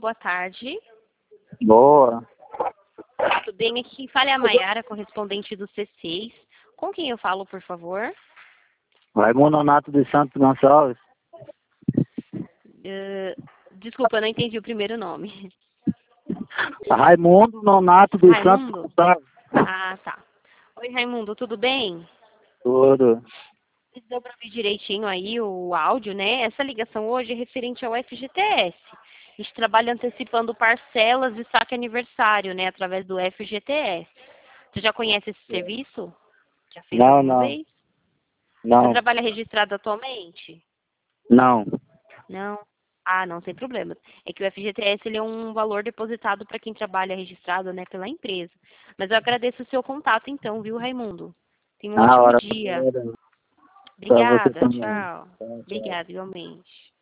boa tarde. Boa. Tudo bem? Aqui quem fala é a Maiara, correspondente do C6. Com quem eu falo, por favor? Raimundo Nonato dos Santos Gonçalves. Desculpa, eu não entendi o primeiro nome. Raimundo Nonato dos Santos Raimundo? Gonçalves. Ah, tá. Oi, Raimundo, tudo bem? Tudo. Deu para ouvir direitinho aí o áudio, né? Essa ligação hoje é referente ao FGTS. A gente trabalha antecipando parcelas de saque aniversário, né? Através do FGTS. Você já conhece esse serviço? Já fez Não, alguma não. vez? Você Não. trabalha registrado atualmente? Não. Não? Ah, não, sem problema. É que o FGTS ele é um valor depositado para quem trabalha registrado, né, pela empresa. Mas eu agradeço o seu contato então, viu, Raimundo? Tenha um Na ótimo hora. dia. Pra você Obrigada, também. tchau. Tchau, tchau. Obrigada, igualmente.